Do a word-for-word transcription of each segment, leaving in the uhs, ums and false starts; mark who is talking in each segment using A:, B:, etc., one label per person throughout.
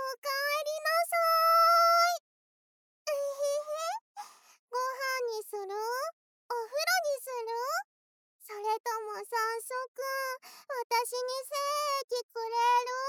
A: かえりなさーい。えへへ。ご飯にする？お風呂にする？それとも早速、私に精液くれ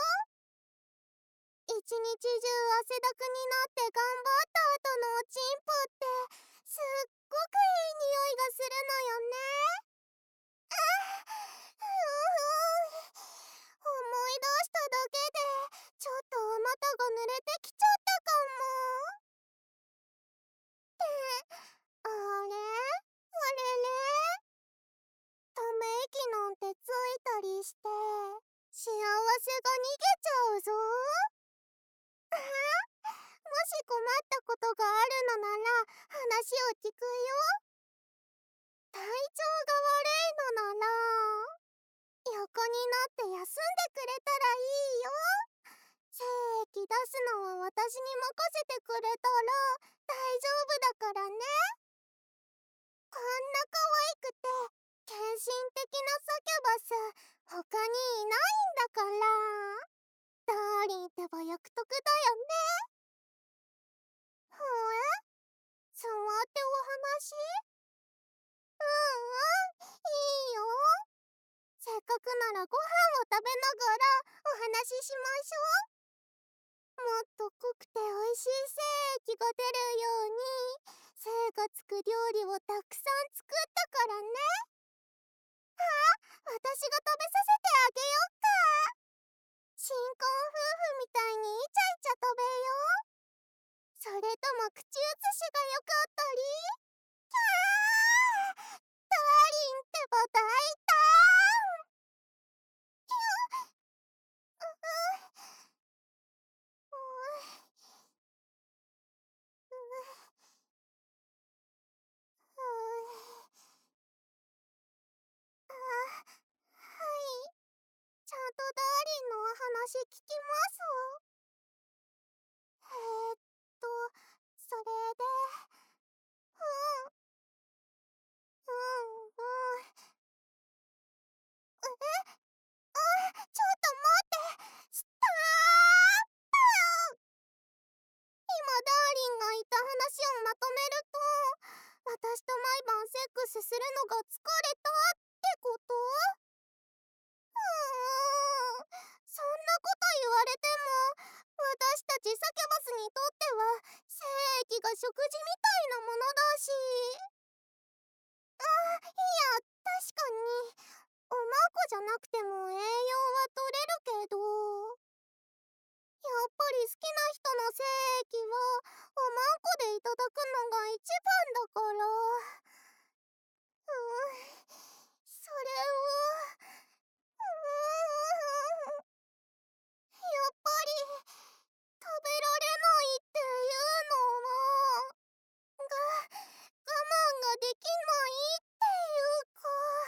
A: る？一日中汗だくになって頑張った後のおちんぽってすっごくいい匂いがするのよね。あうう思い出しただけでちょっとお股が濡れてきちゃったかも。ってあれあれれため息なんてついたりして幸せが逃げちゃうぞ。あもし困ったことがあるのなら話を聞くよ。体調が悪いのなら横になって休んでくれたらいいよ。精液出すのは私に任せてくれたら大丈夫だからね。こんな可愛くて献身的なサキュバス他にいないんだから。ダーリンってば約束だよね。ほえ？触ってお話？うんうん、いいよ。せっかくならご飯を食べながらお話ししましょう。もっと濃くて美味しい精液が出るように精がつく料理をたくさん作ったからね。あ、私が食べさせてあげよっか。新婚夫婦みたいにイチャイチャ食べよう。それとも口移しがよかったり？キャーダーリンってば大胆。キュッううううあ、はい。ちゃんとダーリンのお話聞きます。えーっと、それで、うん、うん、うん。えあ、ちょっと待って。スターップ。今ダーリンが言った話をまとめると、私と毎晩セックスするのが疲れたってこと？うーん、そんなこと言われても、私たちサキュバスにとっては精液が食事みたいなものだし。あ、いや、確かに、おまんこじゃなくても栄養は取れるけど、やっぱり好きな人の精液はおまんこでいただくのが一番だから。うーん、それを、うーん、やっぱり食べられないっていうのは、が、我慢ができないっていうか。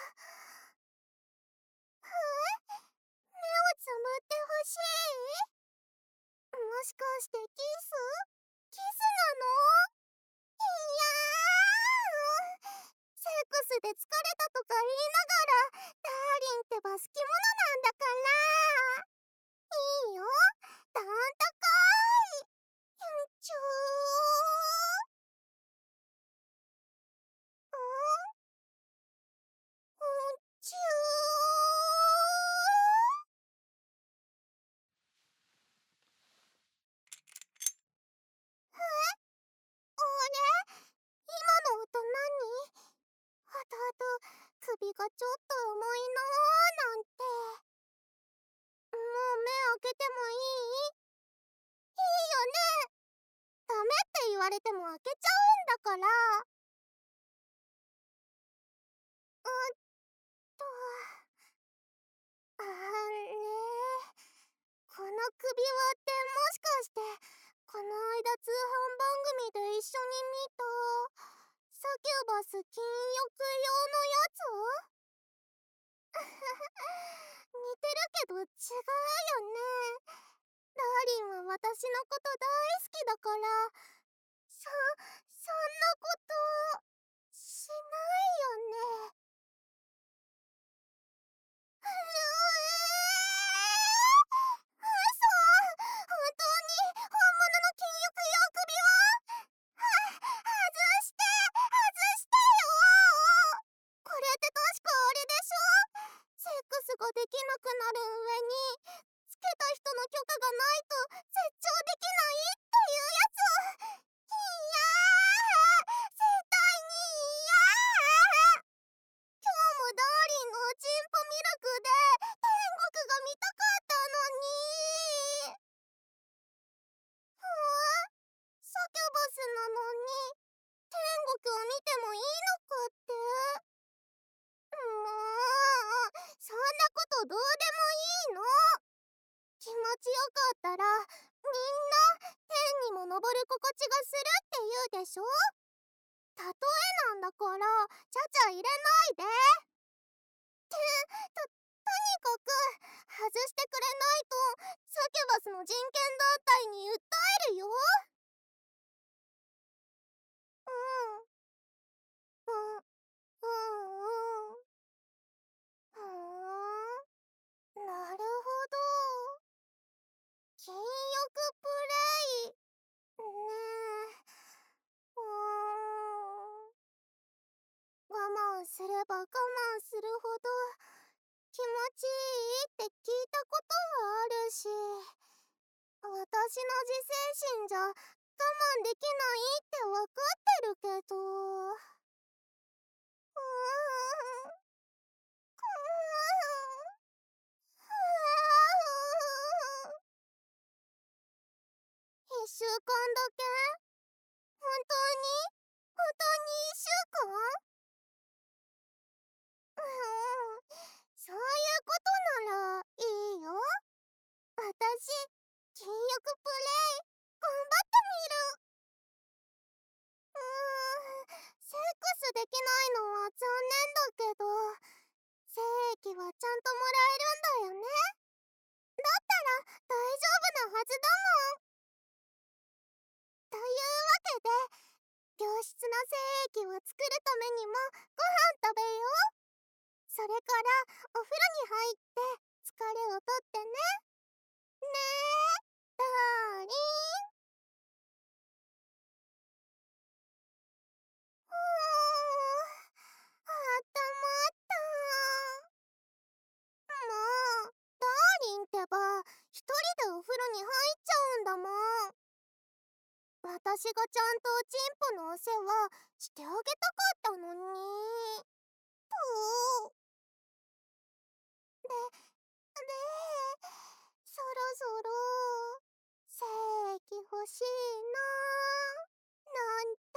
A: ふえ？目をつむってほしい？もしかしてキス？キスなの？いやーセックスで疲れたとか言いながら、ダーリンってば好き者なんだから。いいよ、どんとこーい。うんちょー。ん？うんちゅー。ふえ？あれ？今の音何？弟、首がちょっと重いなーなんて。もう目開けてもいい？いいよね？ダメって言われても開けちゃうんだから。うっと。あれこの首輪ってもしかして、この間通販番組で一緒に見た、サキュバス禁欲用のやつ？似てるけど違うよね。ダーリンは私のこと大好きだから、そ、そんなこと、しないよね。うえー、嘘！本当にきなくなる上に、つけた人の許可がないと絶頂できないっていうやつ。いやー、絶対に嫌ー。今日もダーリンのおちんぽミルクで天国が見たかったのに。ふわ、サキュバスなのに天国を見てもいいのかって。もうそんなことどうでもいいの。気持ちよかったらみんな天にも昇る心地がするって言うでしょ。例えなんだからちゃちゃ入れないで。てととにかく外してくれないとサキュバスの人権団体に訴えるよ。うんうんうんうん。ふーん、なるほど。禁欲プレイねえ。うーん、我慢すれば我慢するほど気持ちいいって聞いたことはあるし、私の自制心じゃ我慢できないってわかってるけど。うーん、くー一週間だけ？本当に？本当に一週間？うん、そういうことならいいよ。私、禁欲プレイ頑張ってみる。うーん、セックスできないのは残念だけど、精液はちゃんともらえるんだよね。だったら大丈夫なはずだもん。というわけで、良質な精液を作るためにもご飯食べよう。それからお風呂に入って疲れをとってね。ねえ、ダーリン。ふーん、あったまった。もう、ダーリンってば一人でお風呂に入っちゃうんだもん。私がちゃんとおちんぽのお世話してあげたかったのに。ぷー。で、で、そろそろ精液欲しいななんて。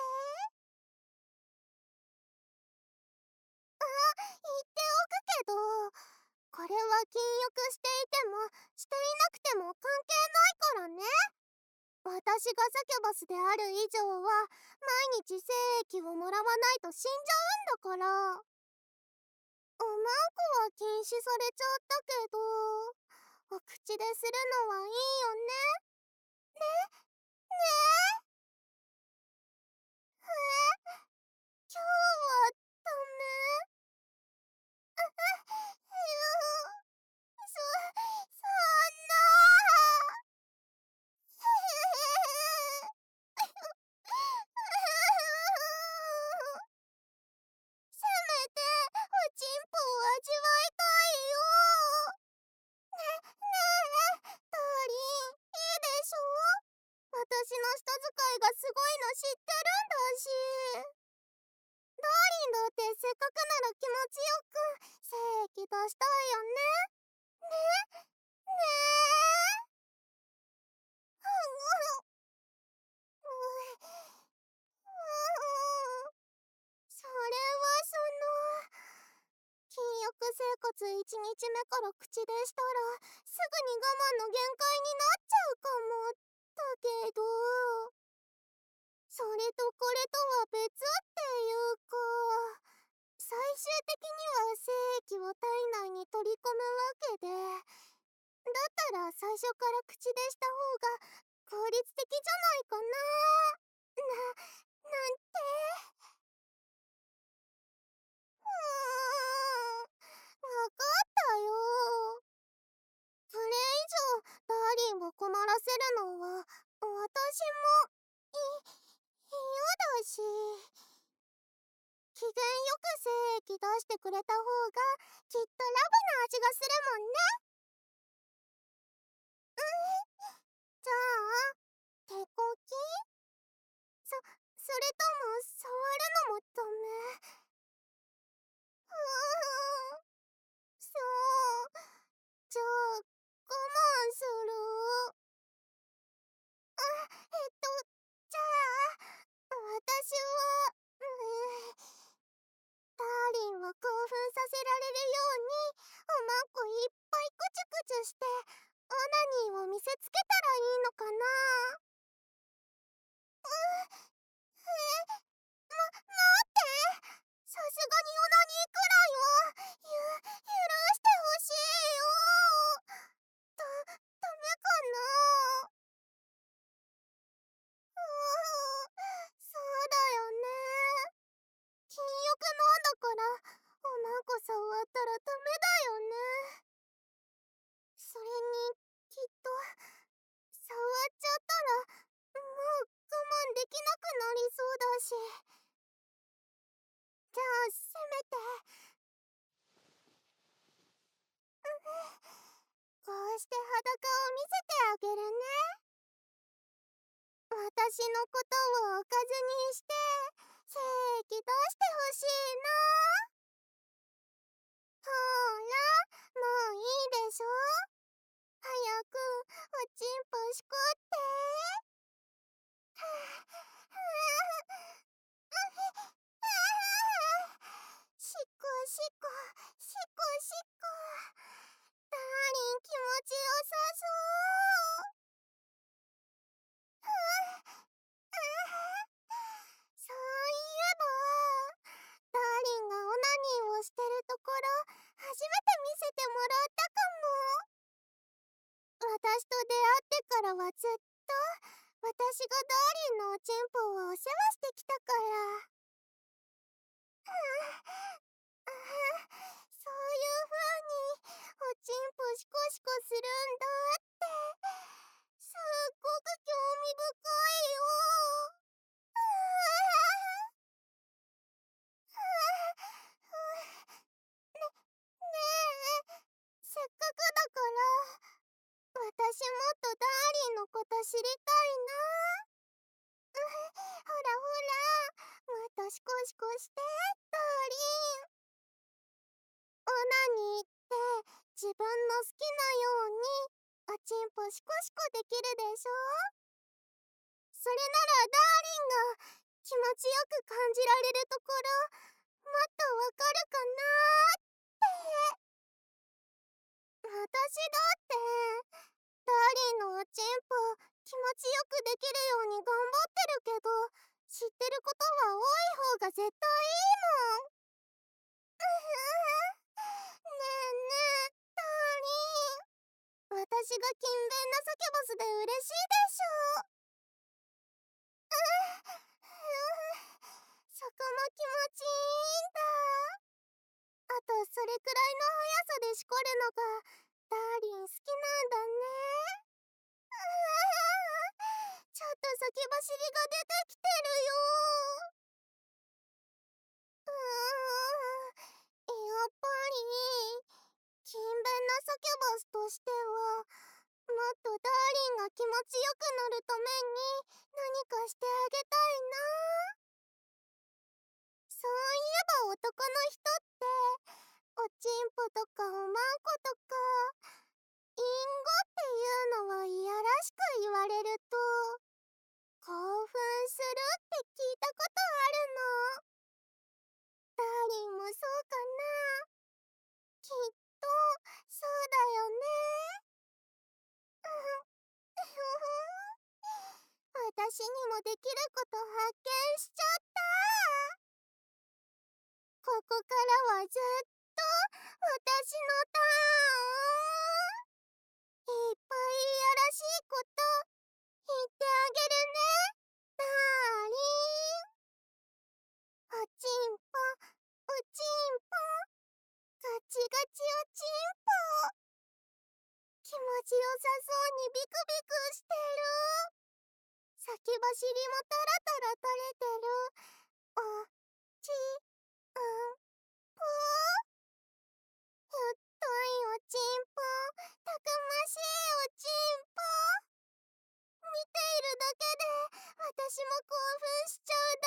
A: あ、言っておくけど、これは禁欲していてもしていなくても関係ないからね。私がサキュバスである以上は毎日精液をもらわないと死んじゃうんだから。おまんこは禁止されちゃったけど、お口でするのはいいよね。ね、ねえ。え、今日はダメ？うう、そ、そんな。せめておちんぽを味わいたいよ。ね、ねえ、ダーリン、いいでしょ？私の舌使いがすごいの知ってるんだし。ダーリンだってせっかくなら気持ちよく精液出したいよね。ね、ねえ。うん、それはその、禁欲生活いちにちめから口でしたらすぐに我慢の限界になっちゃうかもだけど、それとこれとは別っていうか、最終的には精液を体内に取り込むわけで、だったら最初から口でした方が効率的じゃないかな。な、なんて。うーん、わかったよ。それ以上ダーリンを困らせるのは私もい嫌だし、機嫌よく精液出してくれた方がきっとラブな味がするもんね。 それとも触るのもダメ？うーん、そう。じゃあ、我慢する。あ、えっと、じゃあ、私は、うーダーリンを興奮させられるように、おまんこいっぱいクチュクチュして、オナニーを見せつけたらいいのかな？う、え、ま、待って！さすがにオナニーくらいは、ゆ、許してほしいよ。だ、ダメかな？うーん、そうだよね。禁欲なんだから、おまんこ触ったらダメだよね。それに、きっと、触っちゃったら、もう我慢できなくなりそうだし。じゃあ、せめて、うふ、こうして裸を見せてあげるね。私のことをおかずにして、精液出してほしいな。ほーら、もういいでしょ？早く、おちんぽしこって。はぁ、はぁ、うふ、あぁ、しっこしっこ、しっこしっこ。ダーリン気持ちよさそう。はぁ、あぁ、そういえば、ダーリンがオナニーをしてるところ、初めて見せてもらったかも。私と出会ってからはずっと、私がダーリンのおちんぽをお世話してきたから。はぁ、あぁ、そういう風に、おちんぽシコシコするんだって、すっごく興味深いよ。あぁ、あぁ、ね、ねえ、せっかくだから、私もっとダーリンのこと知りたいな。うふ、ほらほら、もっとシコシコして、ダーリン。オナニーって自分の好きなようにおちんぽシコシコできるでしょ？それならダーリンが気持ちよく感じられるところ、もっとわかるかなーって。私だって、ダーリンのおちんぽ気持ちよくできるように頑張ってるけど、知ってることは多い方が絶対いいもん。うふふ、ねえねえ、ダーリン。私が勤勉なサキュバスで嬉しいでしょ？うふふ、そこも気持ちいいんだ。あとそれくらいの速さでしこるのがダーリン好きなんだね。うわぁ、ちょっと先走りが出てきてるよ。うーん、やっぱり勤勉なサキュバスとしては、もっとダーリンが気持ちよくなるために何かしてあげたいな。そういえば男の人っておちんぽとかおまんことかインゴっていうのをいやらしく言われると興奮するって聞いたことあるの。ダーリンもそうかな？きっとそうだよね。うふ、うふふ、私にもできること発見しちゃった。ここからはずっと私のターン。いっぱいいやらしいこと言ってあげるね、ダーリン。おちんぽ、おちんぽ、ガチガチおちんぽ。気持ちよさそうにビクビクしてる。先走りもタラタラ垂れてる。おちんぽ。太いおちんぽ、たくましいおちんぽ。見ているだけで私も興奮しちゃう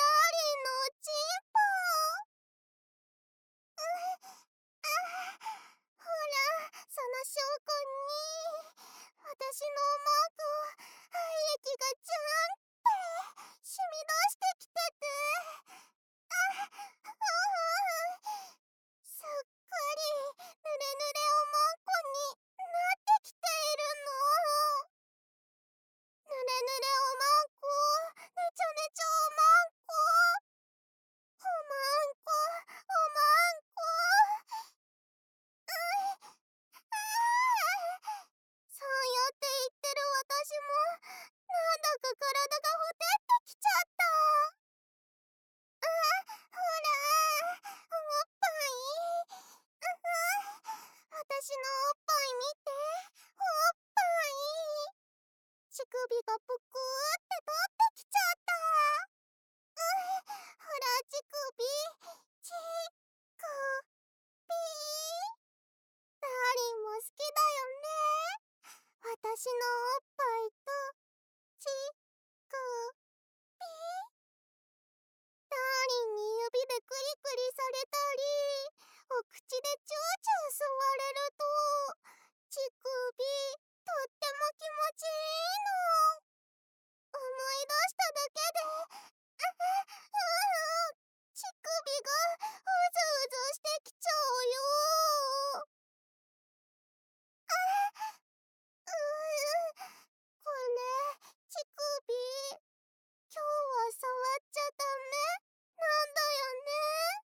A: っぱい見て。おっぱい。乳首がぷくーって立ってきちゃった。うぅ、ほら乳首。ちくびー。ダーリンも好きだよね。私のおっぱいとちくびー。ダーリンに指でクリクリされたり、お口でチューチュー吸われると、乳首とっても気持ちいいの。思い出しただけで、うふうう乳首がうずうずしてきちゃうよ。あううこれ、乳首。今日は触っちゃダメなんだよね。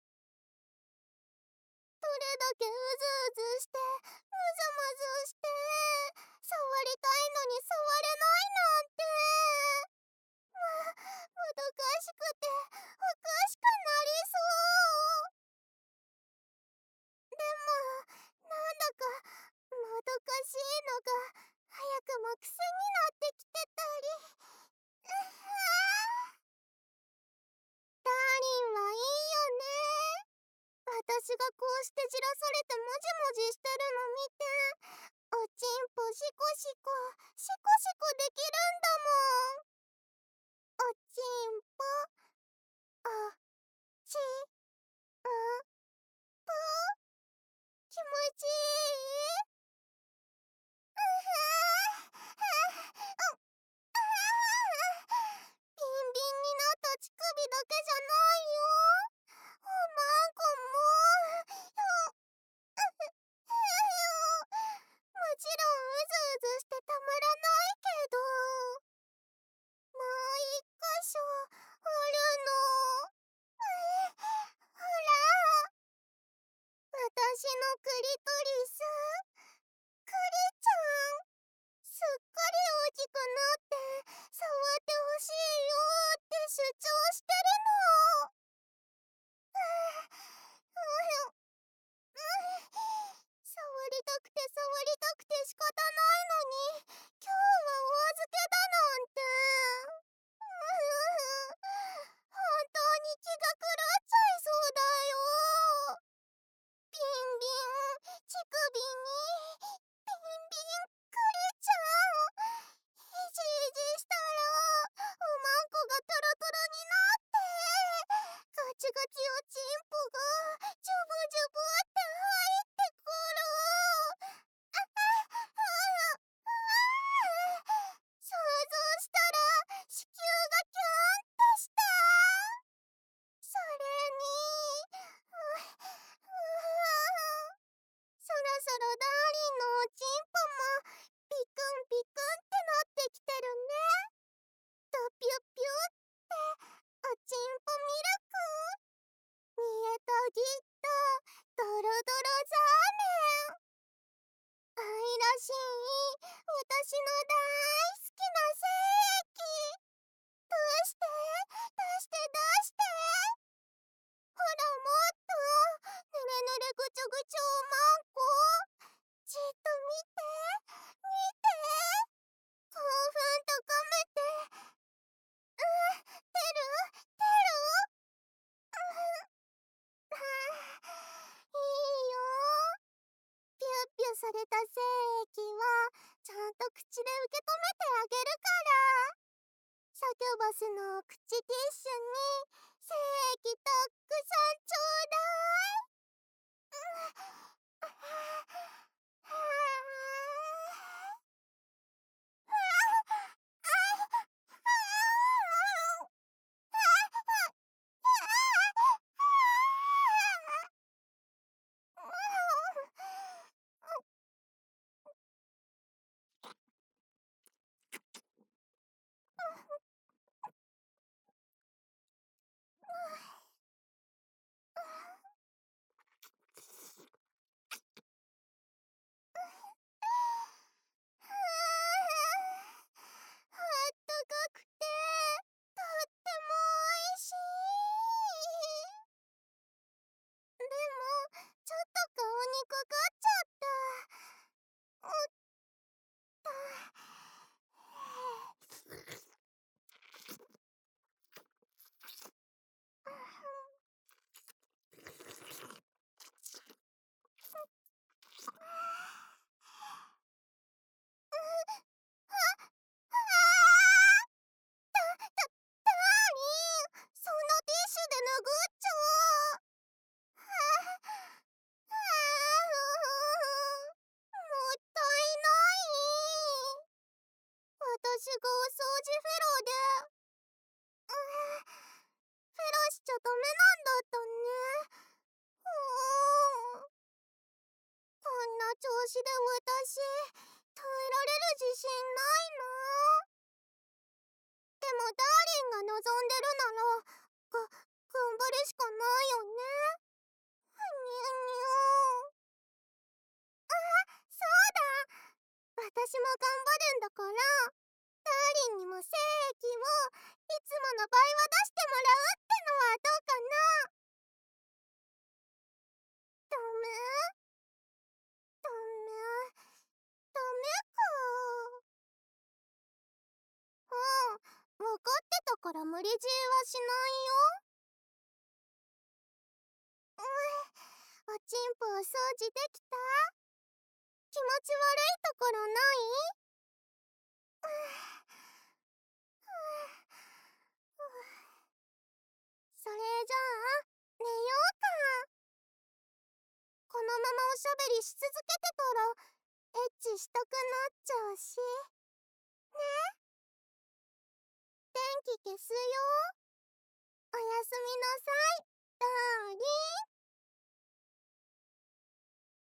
A: どれだけうずうずして、むずむずして、触りたいのに触れないなんて。ま、もどかしくて、おかしくなりそう。でも、なんだか、もどかしいのが、早くも癖になってきてたり。うっはー。ダーリンはいいよね。私がこうしてじらされてもじもじしてるの見て、おちんぽシコシコ、シコシコできるんだもん。おちんぽ、おちんぽ、気持ちいい？うふぁ、うビンビンになった乳首だけじゃないよ。おまんこも。よ、うふ、へよ。もちろんうずうずしてたまらないけど、もう一箇所あるの。え、ほら。私のクリトリス、クリちゃん。すっかり大きくなって、触ってほしいよって主張してるの。うぅ、うひょ、うひ、触りたくて触りたくて仕方ないのに、今日はお預けだなんて。うふふ、本当に気が狂っちゃいそうだよ。ビンビン、乳首に、ビンビン、クリちゃん。いじいじしたら、おまんこがトロトロになって、ガチガチおちんぽが、ジュブジュブって入ってくる。ああ、ああ、想像したら、子宮がキュンってした。それに、う、うわ、そろそろダーリンのおちんぽも、ピクンピクンってなってきてるね。ドピュピュっておちんぽミルク。煮えたぎったドロドロザーメン。愛らしい私の大好きな精液。出して出して出して。ほらもっと、ぬれぬれぐちょぐちょおまんこ。じっと見て、見て。興奮高めて。うぅ、出る？出る？うぅ、はぁ、いいよ。ピュッピュされた精液は、ちゃんと口で受け止めてあげるから。サキュバスの口ティッシュに、精液たっくさんちょうだい。うぅ、はぁ、はぁ。 私がお掃除フェロで。うーフェロしちゃダメなんだったね。うーん。こんな調子で私、耐えられる自信ないな。でもダーリンが望んでるなら、が、頑張るしかないよね。ふにゅにゅー。あ、そうだ。私も頑張るんだから、ダーリンにも精液をいつもの倍は出してもらうってのはどうかな。ダメ？ダメ？ダメか。うん、わかってたから無理強いはしないよ。うん、おちんぽお掃除できた？気持ち悪いところない？うん、それじゃあ、寝ようか。このままおしゃべりし続けてたら、エッチしたくなっちゃうし。ね？電気消すよ。おやすみなさい、ダーリン。